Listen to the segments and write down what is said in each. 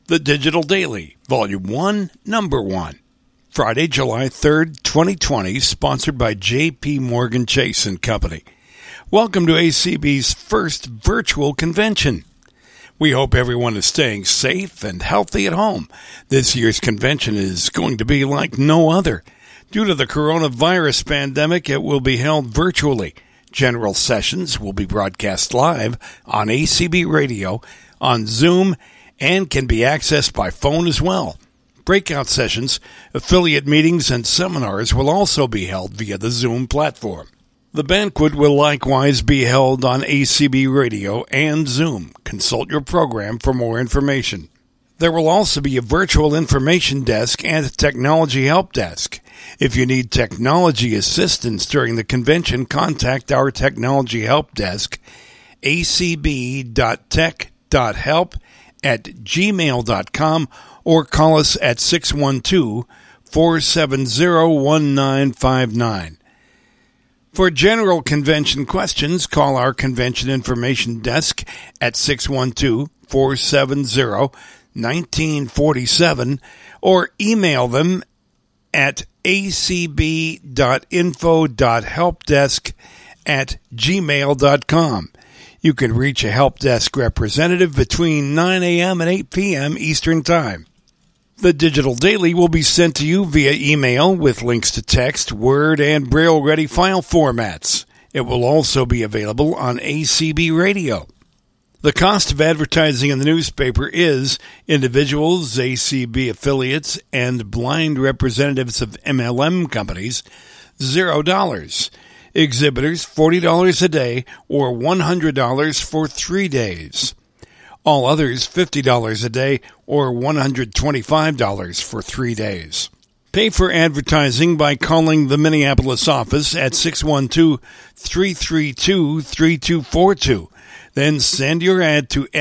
The Digital Daily, Volume 1, Number 1. Friday, July 3rd, 2020, sponsored by J.P. Morgan Chase & Company. Welcome to ACB's first virtual convention. We hope everyone is staying safe and healthy at home. This year's convention is going to be like no other. Due to the coronavirus pandemic, it will be held virtually. General sessions will be broadcast live on ACB Radio, on Zoom, and can be accessed by phone as well. Breakout sessions, affiliate meetings, and seminars will also be held via the Zoom platform. The banquet will likewise be held on ACB Radio and Zoom. Consult your program for more information. There will also be a virtual information desk and a technology help desk. If you need technology assistance during the convention, contact our technology help desk, acb.tech.help@gmail.com, or call us at 612-470-1959. For general convention questions, call our convention information desk at 612-470-1947 or email them at acb.info.helpdesk@gmail.com. You can reach a help desk representative between 9 a.m. and 8 p.m. Eastern Time. The Digital Daily will be sent to you via email with links to text, Word, and Braille-ready file formats. It will also be available on ACB Radio. The cost of advertising in the newspaper is individuals, ACB affiliates, and blind representatives of MLM companies, $0. Exhibitors, $40 a day or $100 for 3 days. All others, $50 a day or $125 for 3 days. Pay for advertising by calling the Minneapolis office at 612-332-3242. Then send your ad to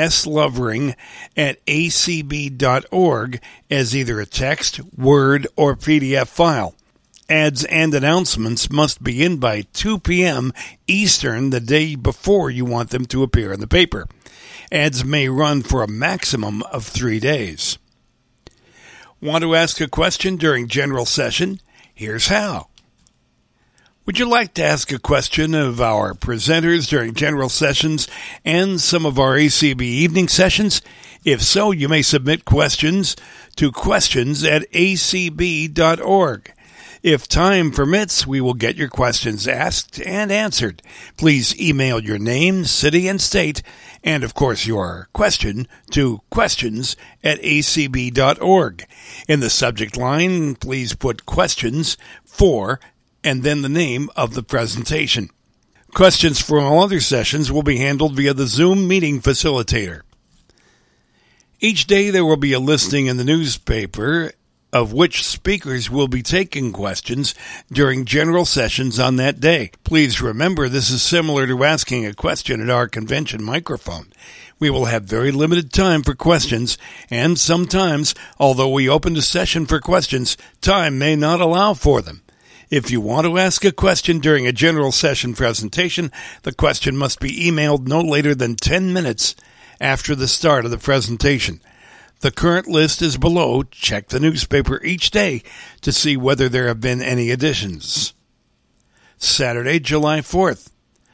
slovering@acb.org as either a text, Word, or PDF file. Ads and announcements must be in by 2 p.m. Eastern the day before you want them to appear in the paper. Ads may run for a maximum of 3 days. Want to ask a question during general session? Here's how. Would you like to ask a question of our presenters during general sessions and some of our ACB evening sessions? If so, you may submit questions to questions@acb.org. If time permits, we will get your questions asked and answered. Please email your name, city, and state, and of course your question, to questions@acb.org. In the subject line, please put questions for and then the name of the presentation. Questions for all other sessions will be handled via the Zoom meeting facilitator. Each day there will be a listing in the newspaper of which speakers will be taking questions during general sessions on that day. Please remember this is similar to asking a question at our convention microphone. We will have very limited time for questions, and sometimes, although we open the session for questions, time may not allow for them. If you want to ask a question during a general session presentation, the question must be emailed no later than 10 minutes after the start of the presentation. The current list is below. Check the newspaper each day to see whether there have been any additions. Saturday, July 4th,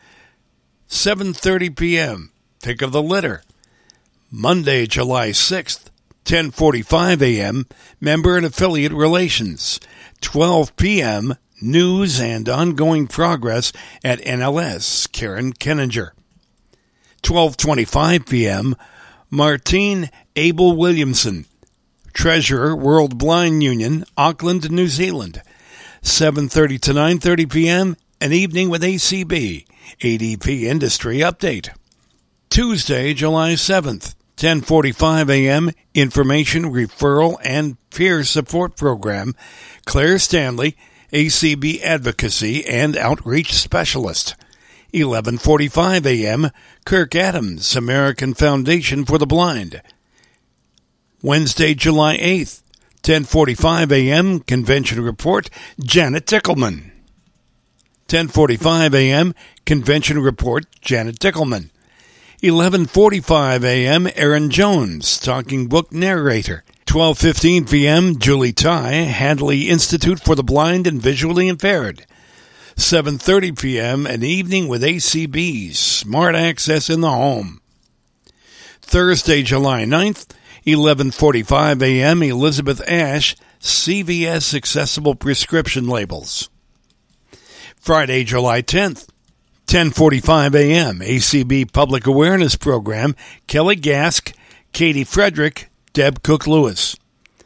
7:30 p.m., pick of the litter. Monday, July 6th, 10:45 a.m., member and affiliate relations. 12 p.m., news and ongoing progress at NLS, Karen Kenninger. 12:25 p.m., Martine Abel Williamson, Treasurer, World Blind Union, Auckland, New Zealand. 7:30 to 9:30 p.m., an evening with ACB, ADP Industry Update. Tuesday, July 7th, 10:45 a.m., Information, Referral, and Peer Support Program, Claire Stanley, ACB Advocacy and Outreach Specialist. 11:45 a.m., Kirk Adams, American Foundation for the Blind. Wednesday, July 8th, 10:45 a.m., Convention Report, Janet Dickelman. 10:45 a.m., Convention Report, Janet Dickelman. 11:45 a.m., Aaron Jones, talking book narrator. 12:15 p.m., Julie Ty, Hadley Institute for the Blind and Visually Impaired. 7:30 p.m., An Evening with ACB, Smart Access in the Home. Thursday, July 9th, 11:45 a.m., Elizabeth Ash, CVS Accessible Prescription Labels. Friday, July 10th, 10:45 a.m., ACB Public Awareness Program, Kelly Gask, Katie Frederick, Deb Cook-Lewis.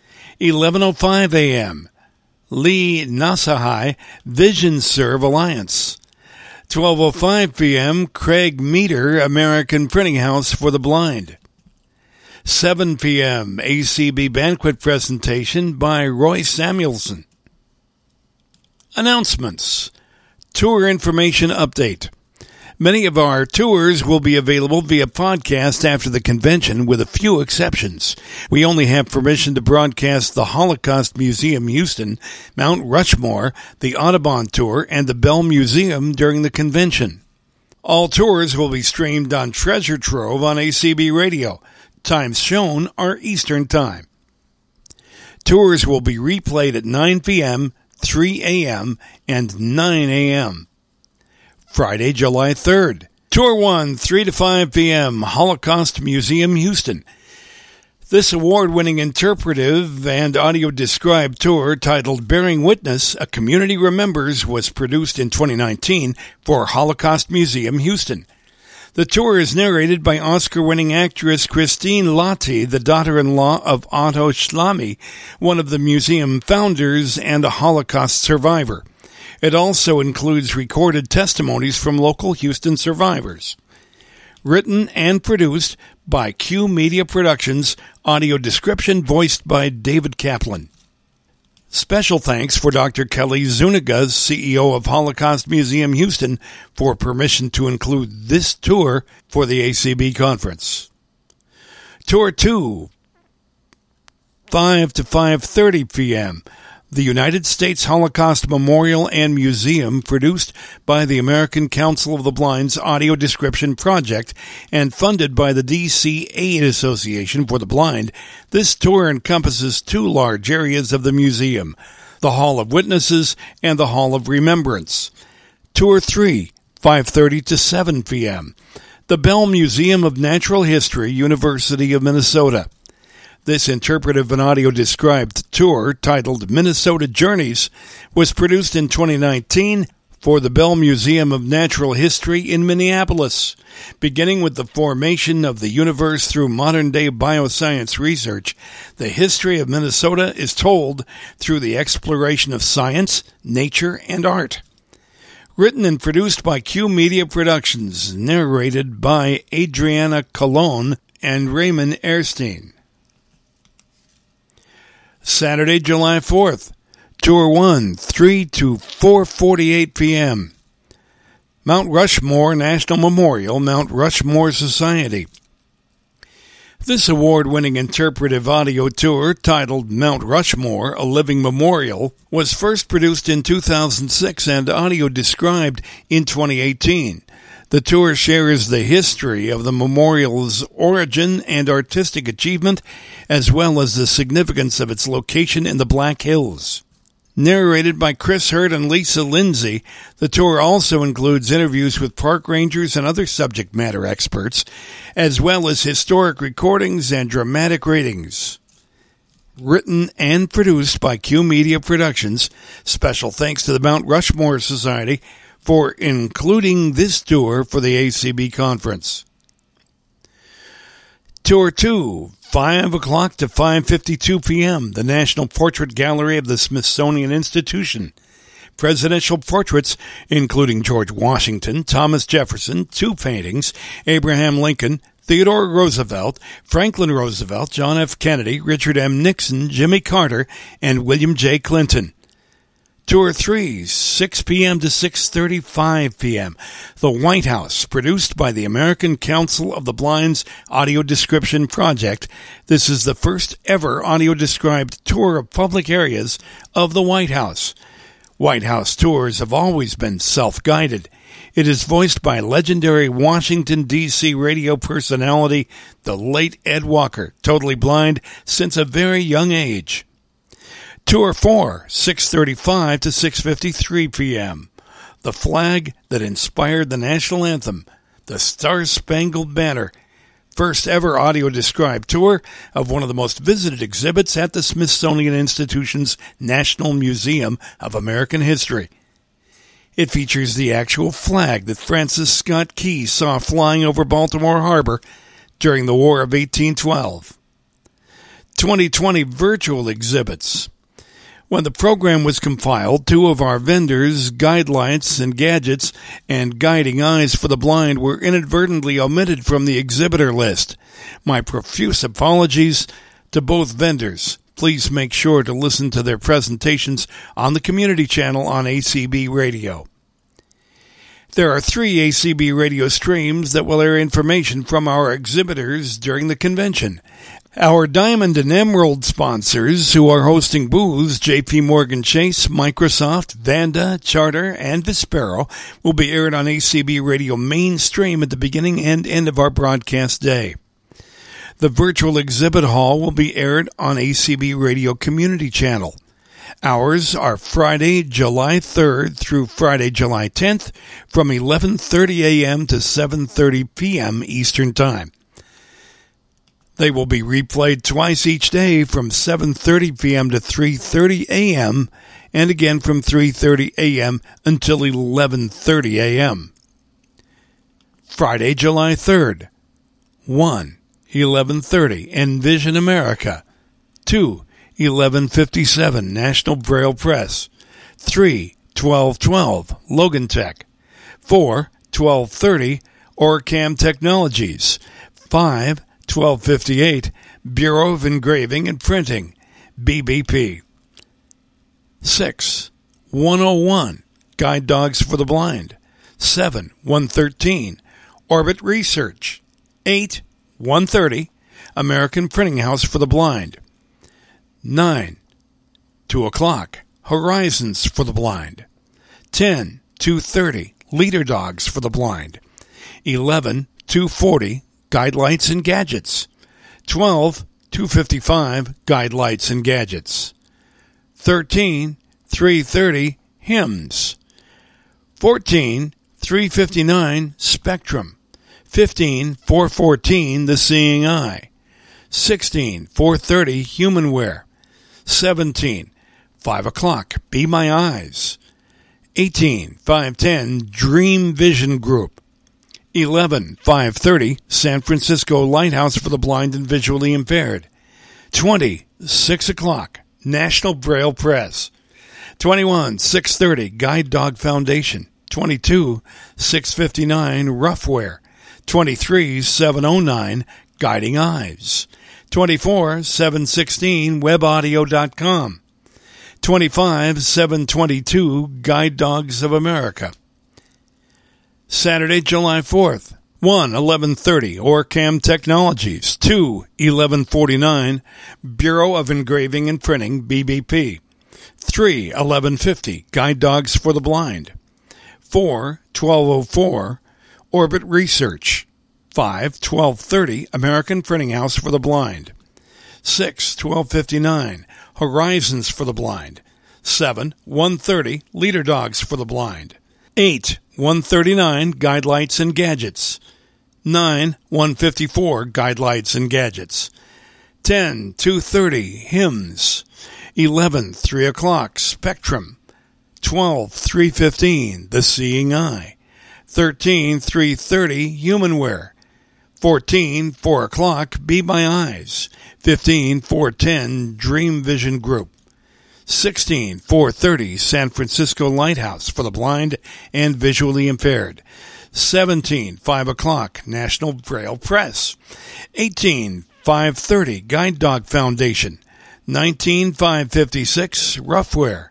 11:05 a.m., Lee Nasahai, Vision Serve Alliance. 12:05 p.m., Craig Meter, American Printing House for the Blind. 7 p.m., ACB Banquet Presentation by Roy Samuelson. Announcements. Tour Information Update. Many of our tours will be available via podcast after the convention, with a few exceptions. We only have permission to broadcast the Holocaust Museum Houston, Mount Rushmore, the Audubon Tour, and the Bell Museum during the convention. All tours will be streamed on Treasure Trove on ACB Radio. Times shown are Eastern Time. Tours will be replayed at 9 p.m., 3 a.m., and 9 a.m. Friday, July 3rd. Tour 1, 3 to 5 p.m., Holocaust Museum, Houston. This award-winning interpretive and audio-described tour titled Bearing Witness, A Community Remembers was produced in 2019 for Holocaust Museum, Houston. The tour is narrated by Oscar-winning actress Christine Lahti, the daughter-in-law of Otto Schlamy, one of the museum founders and a Holocaust survivor. It also includes recorded testimonies from local Houston survivors. Written and produced by Q Media Productions, audio description voiced by David Kaplan. Special thanks for Dr. Kelly Zuniga, CEO of Holocaust Museum Houston, for permission to include this tour for the ACB conference. Tour 2, 5 to 5:30 p.m., the United States Holocaust Memorial and Museum, produced by the American Council of the Blind's Audio Description Project and funded by the D.C. Aid Association for the Blind. This tour encompasses two large areas of the museum, the Hall of Witnesses and the Hall of Remembrance. Tour 3, 5:30 to 7 p.m., the Bell Museum of Natural History, University of Minnesota. This interpretive and audio-described tour, titled Minnesota Journeys, was produced in 2019 for the Bell Museum of Natural History in Minneapolis. Beginning with the formation of the universe through modern-day bioscience research, the history of Minnesota is told through the exploration of science, nature, and art. Written and produced by Q Media Productions, narrated by Adriana Colon and Raymond Erstein. Saturday, July 4th, Tour 1, 3 to 4:48 p.m., Mount Rushmore National Memorial, Mount Rushmore Society. This award-winning interpretive audio tour, titled Mount Rushmore, A Living Memorial, was first produced in 2006 and audio-described in 2018. The tour shares the history of the memorial's origin and artistic achievement, as well as the significance of its location in the Black Hills. Narrated by Chris Hurt and Lisa Lindsay, the tour also includes interviews with park rangers and other subject matter experts, as well as historic recordings and dramatic readings. Written and produced by Q Media Productions. Special thanks to the Mount Rushmore Society for including this tour for the ACB conference. Tour 2, 5 o'clock to 5:52 p.m., the National Portrait Gallery of the Smithsonian Institution. Presidential portraits, including George Washington, Thomas Jefferson, 2 paintings, Abraham Lincoln, Theodore Roosevelt, Franklin Roosevelt, John F. Kennedy, Richard M. Nixon, Jimmy Carter, and William J. Clinton. Tour 3, 6 p.m. to 6:35 p.m., The White House, produced by the American Council of the Blind's Audio Description Project. This is the first ever audio-described tour of public areas of the White House. White House tours have always been self-guided. It is voiced by legendary Washington, D.C. radio personality, the late Ed Walker, totally blind since a very young age. Tour 4, 6:35 to 6:53 p.m. The flag that inspired the national anthem, the Star-Spangled Banner. First ever audio-described tour of one of the most visited exhibits at the Smithsonian Institution's National Museum of American History. It features the actual flag that Francis Scott Key saw flying over Baltimore Harbor during the War of 1812. 2020 virtual exhibits. When the program was compiled, two of our vendors, Guidelights and Gadgets and Guiding Eyes for the Blind, were inadvertently omitted from the exhibitor list. My profuse apologies to both vendors. Please make sure to listen to their presentations on the community channel on ACB Radio. There are 3 ACB radio streams that will air information from our exhibitors during the convention. Our Diamond and Emerald sponsors, who are hosting booths, JP Morgan Chase, Microsoft, Vanda, Charter, and Vispero, will be aired on ACB Radio mainstream at the beginning and end of our broadcast day. The virtual exhibit hall will be aired on ACB Radio Community Channel. Hours are Friday, July 3rd through Friday, July 10th from 11:30 a.m. to 7:30 p.m. Eastern Time. They will be replayed twice each day from 7:30 p.m. to 3:30 a.m. and again from 3:30 a.m. until 11:30 a.m. Friday, July 3rd. 1. 11:30 Envision America. 2. 11:57 National Braille Press. 3. 12:12 Logan Tech. 4. 12:30 Orcam Technologies. 5. 12:58 Bureau of Engraving and Printing, BBP. 6. 101 Guide Dogs for the Blind. 7. 113 Orbit Research. 8. 1:30 American Printing House for the Blind. 9. 2 o'clock Horizons for the Blind. 10. 2:30 Leader Dogs for the Blind. 11. 2:40 Guidelights and Gadgets. 12. 2:55 Guidelights and Gadgets. 13. 3:30 Hymns. 14. 3:59 Spectrum. 15. 4:14 The Seeing Eye. 16. 4:30 Humanware. 17. 5 o'clock Be My Eyes. 18. 5:10 Dream Vision Group. 11. 5:30 San Francisco Lighthouse for the Blind and Visually Impaired. 20. 6 o'clock National Braille Press. 21. 6:30 Guide Dog Foundation. 22. 6:59 Roughwear. 23. 7:09 Guiding Eyes. 24. 7:16 WebAudio.com. 25. 7:22 Guide Dogs of America. Saturday, July 4th. 1. 11:30 Orcam Technologies. 2. 11:49 Bureau of Engraving and Printing, BBP. 3. 11:50 Guide Dogs for the Blind. 4. 12:04 Orbit Research. 5. 12:30 American Printing House for the Blind. 6. 12:59 Horizons for the Blind. 7. 1:30 Leader Dogs for the Blind. 8. 139 Guidelights and Gadgets. 9. 154 Guidelights and Gadgets. 10. 2:30 Hymns. 11. 3 o'clock Spectrum. 12. 3:15 The Seeing Eye. 13. 3:30 Humanware. 14. 4 o'clock Be My Eyes. 15. 4:10 Dream Vision Group. 16. 4:30 San Francisco Lighthouse for the Blind and Visually Impaired. 17. 5 o'clock National Braille Press. 18. 5:30 Guide Dog Foundation. 19. 5:56 Roughwear.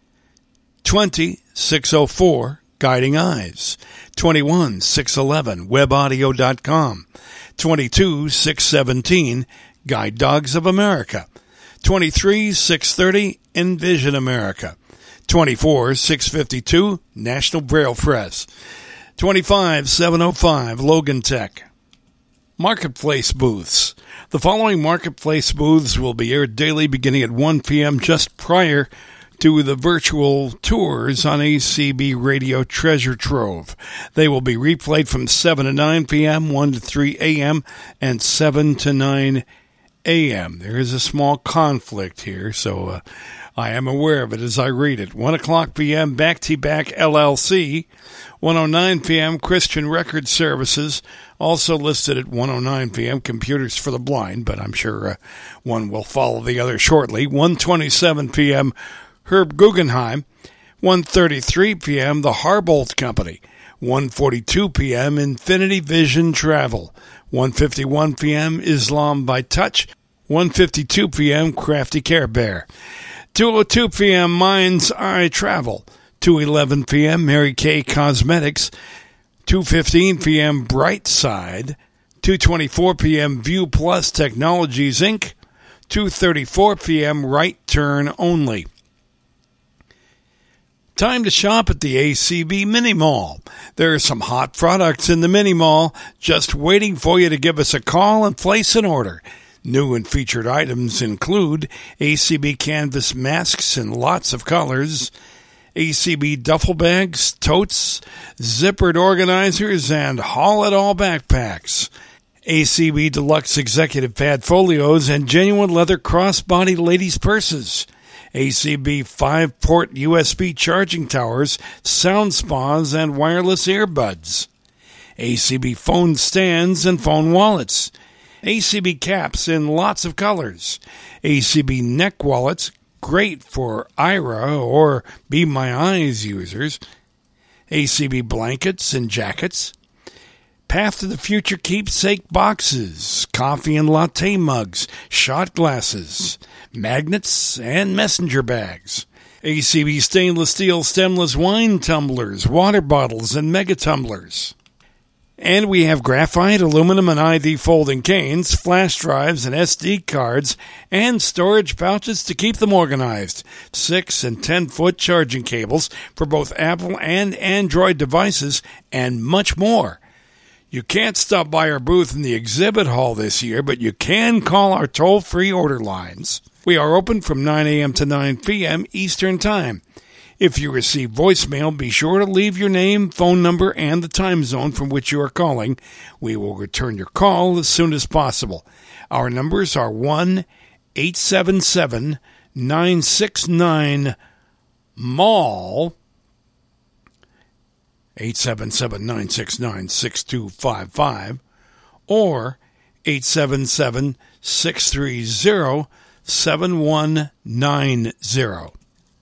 20. 6:04 Guiding Eyes. 21. 6:11 WebAudio.com. 22. 6:17 Guide Dogs of America. 23. 6:30 Envision America. 24. 6:52 National Braille Press. 25705 Logan Tech. Marketplace booths. The following marketplace booths will be aired daily beginning at 1 p.m. just prior to the virtual tours on ACB Radio Treasure Trove. They will be replayed from 7 to 9 p.m., 1 to 3 a.m., and 7 to 9 a.m. There is a small conflict here, so I am aware of it as I read it. 1 o'clock p.m., Back to Back LLC. 1:09 p.m., Christian Record Services. Also listed at 1:09 p.m., Computers for the Blind, but I'm sure one will follow the other shortly. 1:27 p.m., Herb Guggenheim. 1:33 p.m., The Harbolt Company. 1:42 p.m., Infinity Vision Travel. 1:51 p.m., Islam by Touch. 1:52 p.m., Crafty Care Bear. 2:02 p.m., Mind's Eye Travel. 2:11 p.m., Mary Kay Cosmetics. 2:15 p.m., Brightside. 2:24 p.m., View Plus Technologies, Inc. 2:34 p.m., Right Turn Only. Time to shop at the ACB Mini Mall. There are some hot products in the Mini Mall just waiting for you to give us a call and place an order. New and featured items include ACB canvas masks in lots of colors, ACB duffel bags, totes, zippered organizers, and haul-it-all backpacks. ACB Deluxe Executive Pad Folios and genuine leather crossbody ladies' purses. ACB 5-port USB charging towers, sound spas, and wireless earbuds. ACB phone stands and phone wallets. ACB caps in lots of colors. ACB neck wallets, great for Ira or Be My Eyes users. ACB blankets and jackets. Path to the Future keepsake boxes, coffee and latte mugs, shot glasses, magnets, and messenger bags. ACB stainless steel stemless wine tumblers, water bottles, and mega tumblers. And we have graphite, aluminum, and ID folding canes, flash drives, and SD cards, and storage pouches to keep them organized. 6 and 10-foot charging cables for both Apple and Android devices, and much more. You can't stop by our booth in the exhibit hall this year, but you can call our toll-free order lines. We are open from 9 a.m. to 9 p.m. Eastern Time. If you receive voicemail, be sure to leave your name, phone number, and the time zone from which you are calling. We will return your call as soon as possible. Our numbers are 1-877-969-MALL, 877-969-6255, or 877-630-7190.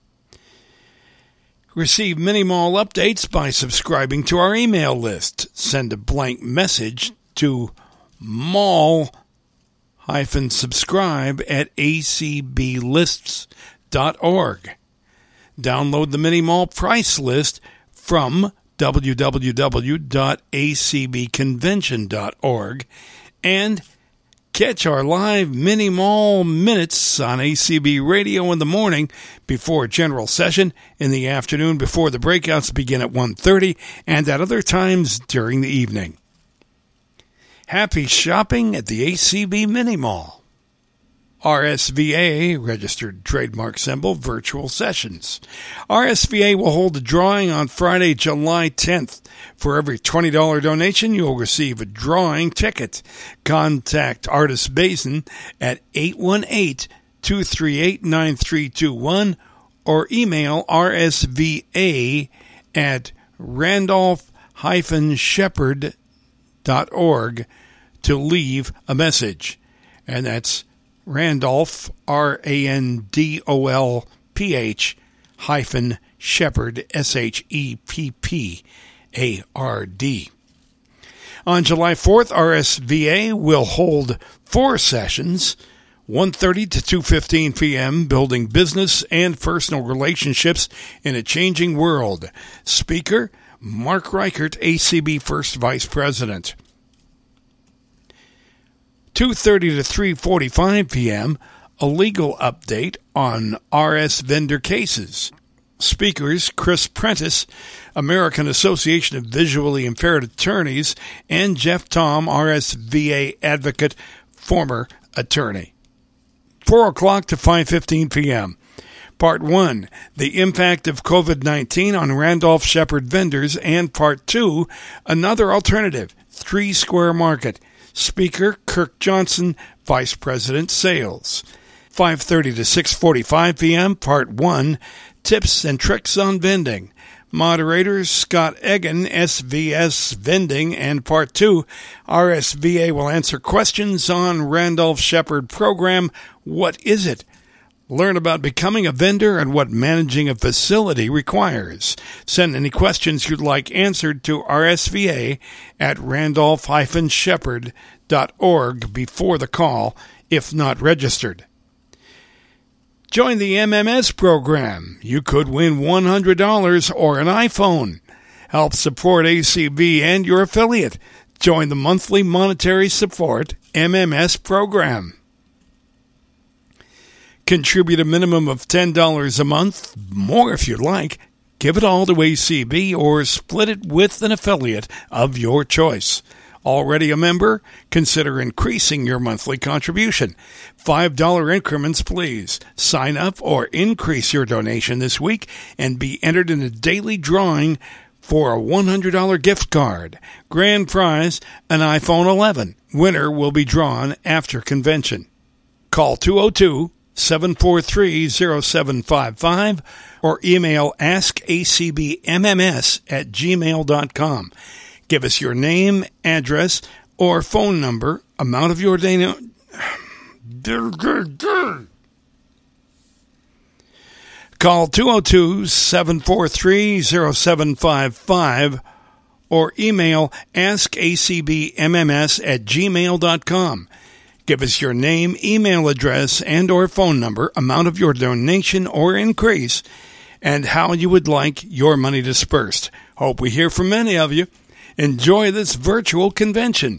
Receive Mini Mall updates by subscribing to our email list. Send a blank message to mall-subscribe at acblists.org. Download the Mini Mall price list from www.acbconvention.org and catch our live Mini Mall minutes on ACB Radio in the morning before general session, in the afternoon before the breakouts begin at 1:30, and at other times during the evening. Happy shopping at the ACB Mini Mall. RSVA, registered trademark symbol, virtual sessions. RSVA will hold a drawing on Friday, July 10th. For every $20 donation, you'll receive a drawing ticket. Contact Artis Basin at 818-238-9321 or email RSVA at randolph-shepherd.org to leave a message. And that's Randolph, RANDOLPH -Shepherd, SHEPPARD. On July 4th, RSVA will hold 4 sessions, 1:30 to 2:15 p.m., Building Business and Personal Relationships in a Changing World. Speaker, Mark Reichert, ACB First Vice President. 2:30 to 3:45 p.m., a legal update on RS vendor cases. Speakers Chris Prentice, American Association of Visually Impaired Attorneys, and Jeff Tom, RSVA advocate, former attorney. 4 o'clock to 5:15 p.m. Part 1, The Impact of COVID-19 on Randolph-Sheppard Vendors, and Part 2, Another Alternative, 3 Square Market. Speaker Kirk Johnson, Vice President Sales. 5:30 to 6:45 p.m. Part 1, Tips and Tricks on Vending. Moderators Scott Egan, SVS Vending, and Part 2, RSVA will answer questions on Randolph-Sheppard program, What Is It? Learn about becoming a vendor and what managing a facility requires. Send any questions you'd like answered to RSVA at randolph-sheppard.org before the call, if not registered. Join the MMS program. You could win $100 or an iPhone. Help support ACB and your affiliate. Join the monthly monetary support MMS program. Contribute a minimum of $10 a month, more if you'd like. Give it all to ACB or split it with an affiliate of your choice. Already a member? Consider increasing your monthly contribution. $5 increments, please. Sign up or increase your donation this week and be entered in a daily drawing for a $100 gift card. Grand prize, an iPhone 11. Winner will be drawn after convention. Call 202-743-0755 or email askacbmms@gmail.com. Give us your name, address, or phone number, amount of your donation. Call 202-743-0755 or email askacbmms@gmail.com. Give us your name, email address, and or phone number, amount of your donation or increase, and how you would like your money dispersed. Hope we hear from many of you. Enjoy this virtual convention.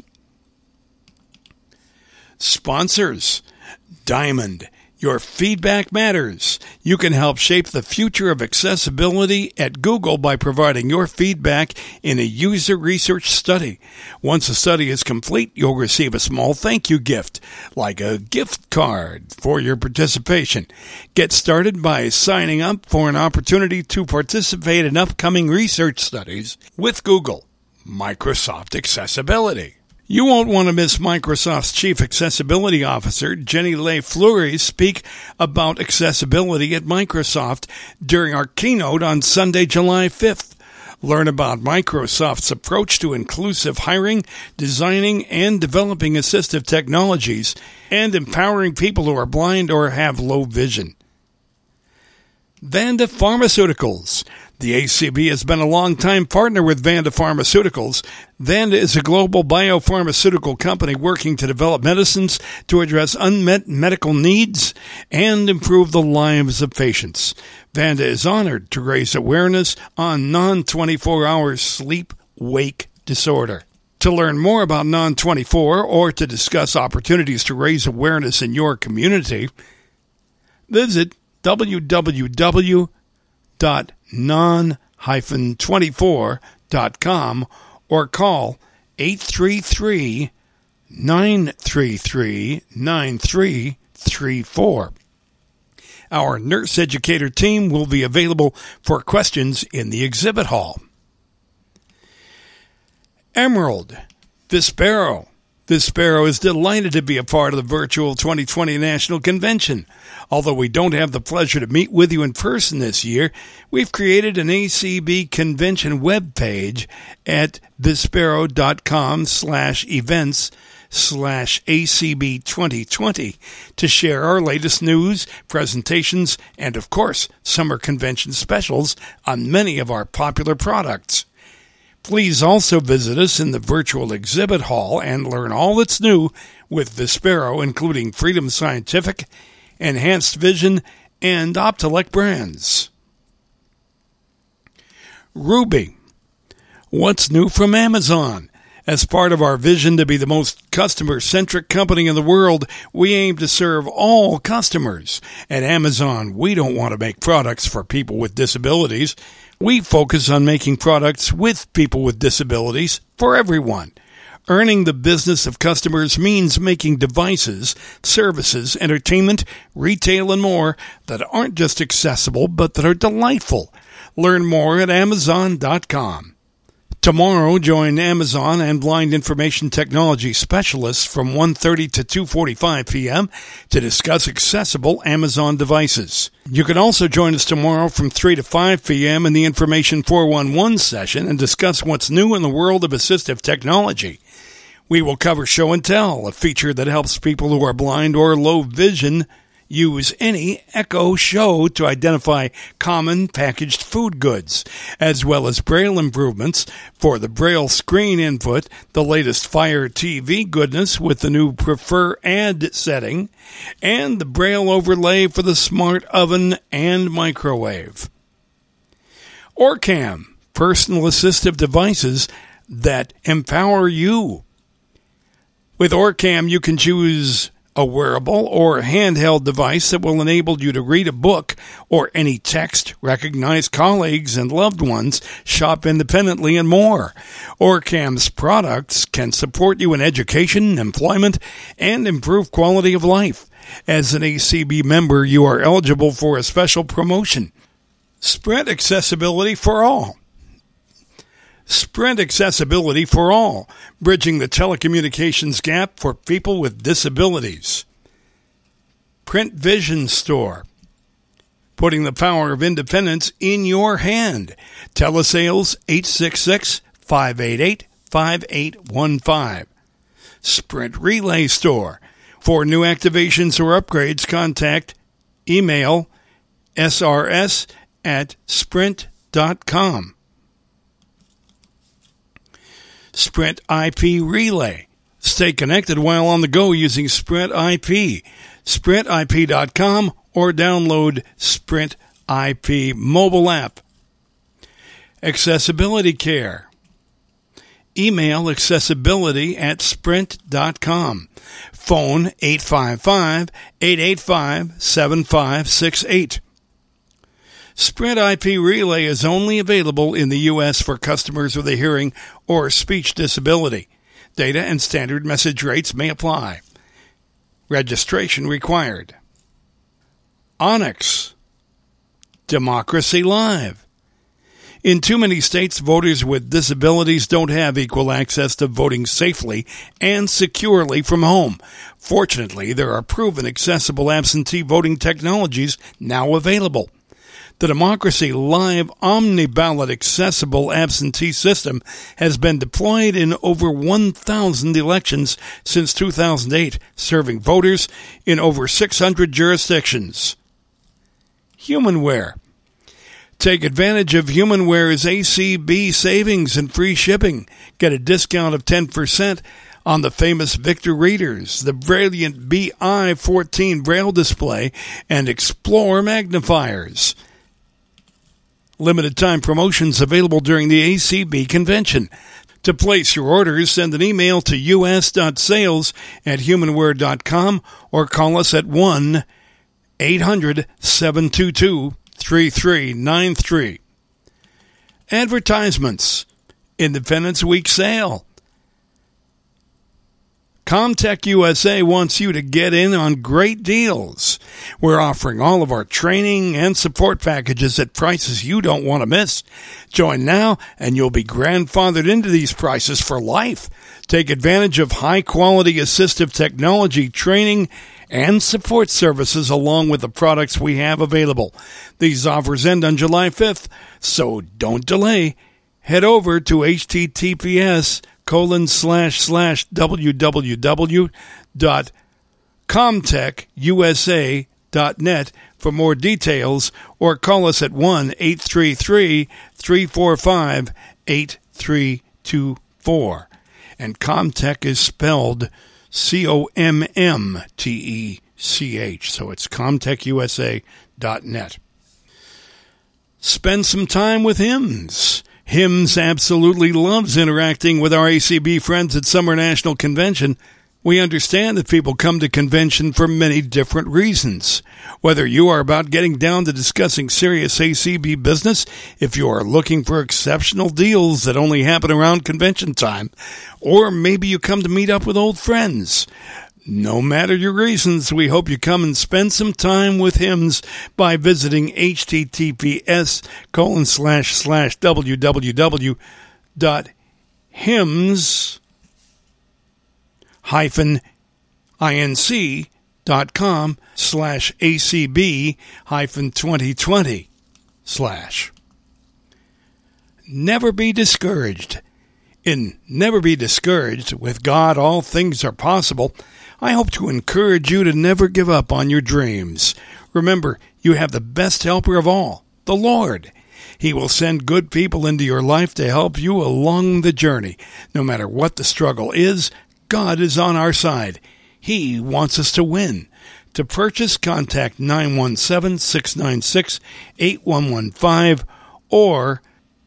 Sponsors. Diamond. Your feedback matters. You can help shape the future of accessibility at Google by providing your feedback in a user research study. Once a study is complete, you'll receive a small thank you gift, like a gift card for your participation. Get started by signing up for an opportunity to participate in upcoming research studies with Google. Microsoft Accessibility. You won't want to miss Microsoft's Chief Accessibility Officer, Jenny Leigh Fleury, speak about accessibility at Microsoft during our keynote on Sunday, July 5th. Learn about Microsoft's approach to inclusive hiring, designing, and developing assistive technologies, and empowering people who are blind or have low vision. Vanda Pharmaceuticals. The ACB has been a long-time partner with Vanda Pharmaceuticals. Vanda is a global biopharmaceutical company working to develop medicines to address unmet medical needs and improve the lives of patients. Vanda is honored to raise awareness on non-24-hour sleep-wake disorder. To learn more about non-24 or to discuss opportunities to raise awareness in your community, visit www.non-24.com or call 833-933-9334. Our nurse educator team will be available for questions in the exhibit hall. Emerald, Vispero. Vispero is delighted to be a part of the virtual 2020 National Convention. Although we don't have the pleasure to meet with you in person this year, we've created an ACB convention webpage at vispero.com/events/ACB 2020 to share our latest news, presentations, and of course, summer convention specials on many of our popular products. Please also visit us in the virtual exhibit hall and learn all that's new with Vispero, including Freedom Scientific, Enhanced Vision, and Optelec brands. Ruby. What's new from Amazon? As part of our vision to be the most customer-centric company in the world, we aim to serve all customers. At Amazon, we don't want to make products for people with disabilities. We focus on making products with people with disabilities for everyone. Earning the business of customers means making devices, services, entertainment, retail, and more that aren't just accessible, but that are delightful. Learn more at Amazon.com. Tomorrow, join Amazon and Blind Information Technology specialists from 1:30 to 2:45 p.m. to discuss accessible Amazon devices. You can also join us tomorrow from 3 to 5 p.m. in the Information 411 session and discuss what's new in the world of assistive technology. We will cover Show and Tell, a feature that helps people who are blind or low vision use any Echo Show to identify common packaged food goods, as well as Braille improvements for the Braille screen input, the latest Fire TV goodness with the new Prefer Ad setting, and the Braille overlay for the smart oven and microwave. Orcam, personal assistive devices that empower you. With Orcam, you can choose a wearable or handheld device that will enable you to read a book or any text, recognize colleagues and loved ones, shop independently, and more. Orcam's products can support you in education, employment, and improve quality of life. As an ACB member, you are eligible for a special promotion. Sprint Accessibility for All. Sprint Accessibility for All, bridging the telecommunications gap for people with disabilities. Print Vision Store, putting the power of independence in your hand. Telesales 866-588-5815. Sprint Relay Store. For new activations or upgrades, contact email srs@sprint.com. Sprint IP Relay. Stay connected while on the go using Sprint IP. SprintIP.com or download Sprint IP mobile app. Accessibility Care. Email accessibility@sprint.com. Phone 855-885-7568. Sprint IP Relay is only available in the U.S. for customers with a hearing or speech disability. Data and standard message rates may apply. Registration required. Onyx. Democracy Live. In too many states, voters with disabilities don't have equal access to voting safely and securely from home. Fortunately, there are proven accessible absentee voting technologies now available. The Democracy Live OmniBallot accessible absentee system has been deployed in over 1,000 elections since 2008, serving voters in over 600 jurisdictions. HumanWare. Take advantage of HumanWare's ACB savings and free shipping. Get a discount of 10% on the famous Victor readers, the brilliant BI-14 Braille display, and Explore magnifiers. Limited time promotions available during the ACB convention. To place your orders, send an email to us.sales@humanware.com or call us at 1-800-722-3393. Advertisements. Independence Week sale. Comtech USA wants you to get in on great deals. We're offering all of our training and support packages at prices you don't want to miss. Join now and you'll be grandfathered into these prices for life. Take advantage of high-quality assistive technology training and support services along with the products we have available. These offers end on July 5th, so don't delay. Head over to https://www.comtechusa.net for more details or call us at 1-833-345-8324. And Comtech is spelled COMMTECH, so it's comtechusa.net. Spend some time with hymns. HIMS absolutely loves interacting with our ACB friends at Summer National Convention. We understand that people come to convention for many different reasons. Whether you are about getting down to discussing serious ACB business, if you are looking for exceptional deals that only happen around convention time, or maybe you come to meet up with old friends. No matter your reasons, we hope you come and spend some time with HIMS by visiting https://www.hims-inc.com/ACB-2020/. Never be discouraged. In Never Be Discouraged, with God all things are possible, I hope to encourage you to never give up on your dreams. Remember, you have the best helper of all, the Lord. He will send good people into your life to help you along the journey. No matter what the struggle is, God is on our side. He wants us to win. To purchase, contact 917-696-8115 or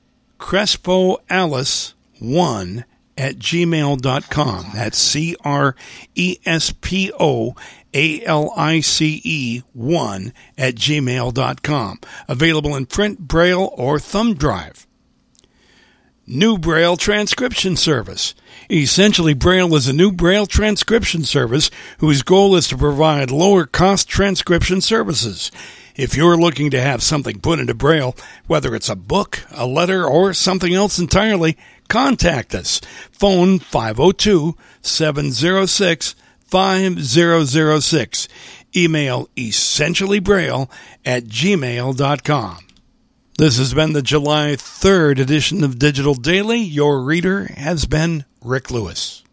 CrespoAlice1@gmail.com. That's CrespoAlice1@gmail.com. Available in print, braille, or thumb drive. New Braille Transcription Service. Essentially Braille is a new Braille transcription service whose goal is to provide lower-cost transcription services. If you're looking to have something put into Braille, whether it's a book, a letter, or something else entirely, contact us. Phone 502-706-5006. Email essentiallybraille@gmail.com. This has been the July 3rd edition of Digital Daily. Your reader has been Rick Lewis.